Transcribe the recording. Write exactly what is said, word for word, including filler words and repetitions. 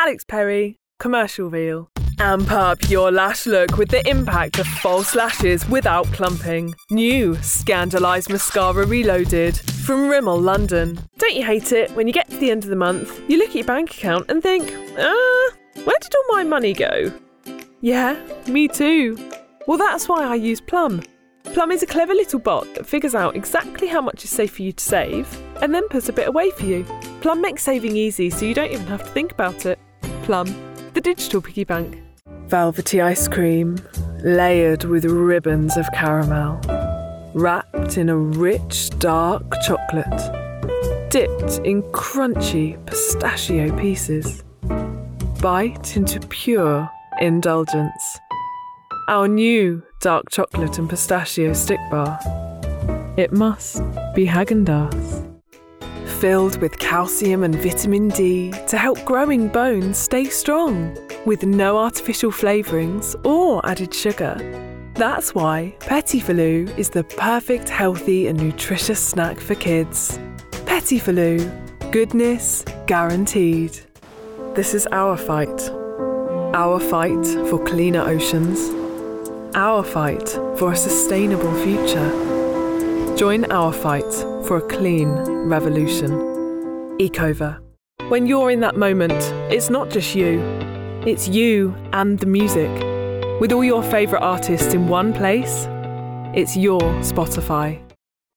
Alex Perry, commercial reel. Amp up your lash look with the impact of false lashes without clumping. New Scandalised Mascara Reloaded from Rimmel London. Don't you hate it when you get to the end of the month, you look at your bank account and think, ah, where did all my money go? Yeah, me too. Well, that's why I use Plum. Plum is a clever little bot that figures out exactly how much is safe for you to save and then puts a bit away for you. Plum makes saving easy so you don't even have to think about it. Plum, the digital piggy bank. Velvety ice cream, layered with ribbons of caramel, wrapped in a rich, dark chocolate, dipped in crunchy pistachio pieces. Bite into pure indulgence. Our new dark chocolate and pistachio stick bar. It must be Häagen-Dazs. Filled with calcium and vitamin D to help growing bones stay strong, with no artificial flavourings or added sugar. That's why Petit Filou is the perfect healthy and nutritious snack for kids. Petit Filou, goodness guaranteed. This is our fight. Our fight for cleaner oceans. Our fight for a sustainable future. Join our fight for a clean revolution. Ecover. When you're in that moment, it's not just you. It's you and the music. With all your favourite artists in one place, it's your Spotify.